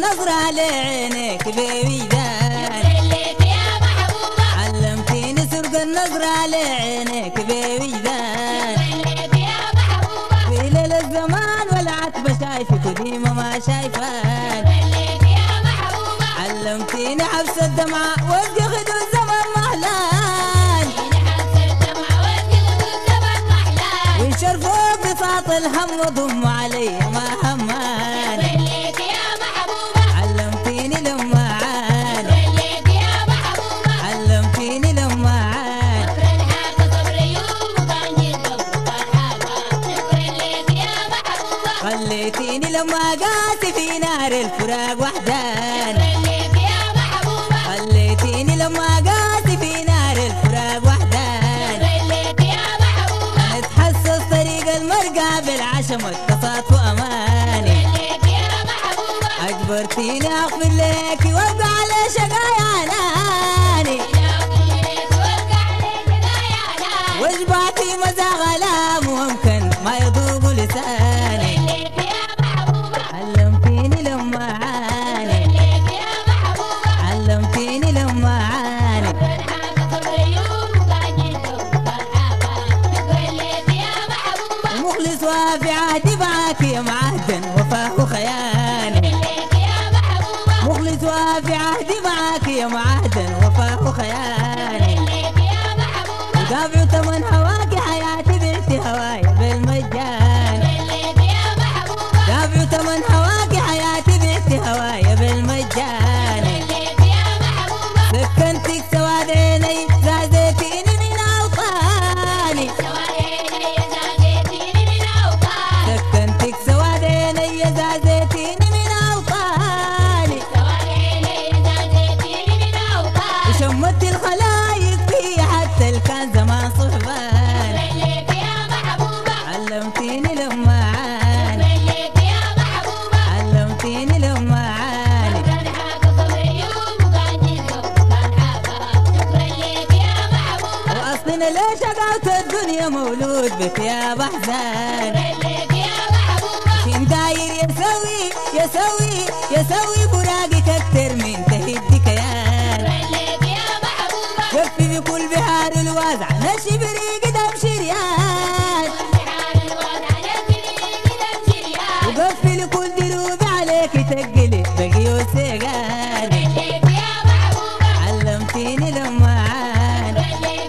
النظرة لعينك بوجدان يا محبوبة علمتيني سرق النظرة لعينك بوجدان يا محبوبة في ليل الزمان والعتبة شايفك وديما ما شايفان يا محبوبة علمتيني حبس الدمعة وابقي غدو الزمن محلان ويشرفوا بساط الهم وضم علي ما همان يا محبوبة علمتيني لمعان يا محبوبة علمتيني لمعان خليتيني لما قاسي في نار الفراق وحدان يا محبوبة خليتيني لما قاسي في نار الفراق وحدان يا محبوبة اتحسس طريق المرقى بالعشم اتصات واماني يا محبوبة اجبرتيني اغفر لك وابقى على شقايا اناني واشبعتي مزاغ الام وممكن ما يذوق لساني علمتيني لما عاني علمتيني لما عاني مخلص وفي عهدي معاك يا معهد وفاه خياني مخلص وفي عهدي معاك يا معهد وفاه خياني ودافع ثمن هواك حياتي بعت هواي بالمجان دافع ثمن هواك حياتي بعت هواي بالمجان سكنتك سواد عيني زازيتيني من اوطاني سكنتك سواد عيني زازيتيني من اوطاني وشمت الخلايق في حتى اللي كان زمان صحبان علمتيني لما عاني علمتيني لما عاني واصلنا ليش شقاوة الدنيا مولود بك يا بحزان شين داير يسوي براقك اكتر من تهدي كيان كفي بكل بحار الوازع نشي بريق دم شريان وقفي لكل دروب عليك تقلي بقي وسيقان علمتيني لما عاني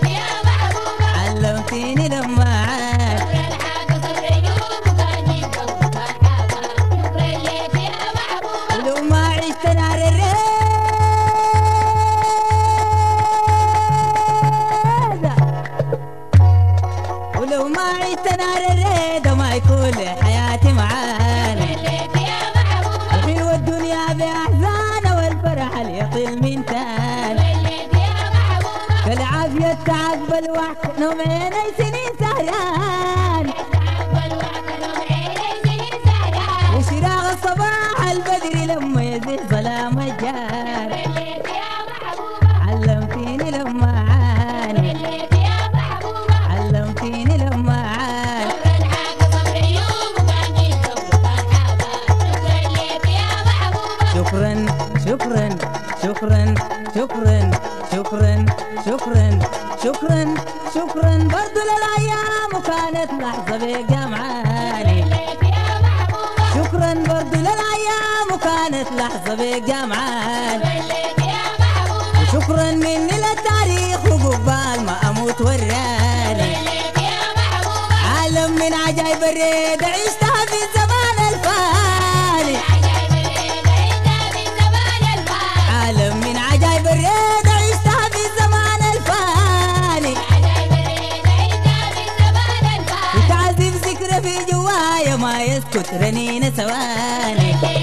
علمتيني لما عاني ولو ما عشت نار الريدة ولو ما عشت نار الريدة ما يكون حياتي معاني الحلوة الدنيا بأحزان والفرح اليطيل من تاني كالعافية التعب الوحش نوم عيني سنين سهران وشراغ الصباح البدري لما يزيد ظلام الجار علمتيني لما عاني علمتيني لما عاني شكرا شكرا شكرا شكرا شكرا شكرا شكرا شكرا برضو للأيام وكانت لحظة بجمعاني شكرا برضو للأيام وكانت لحظة بجمعاني وشكرا مني للتاريخ وقبال ما أموت وراني عالم من عجائب الريد عشتها في الزمان الفاني عالم من عجائب الريد عشتها في الزمان الفاني وتعذب ذكرى في جوايا ما يسكت رنين ثواني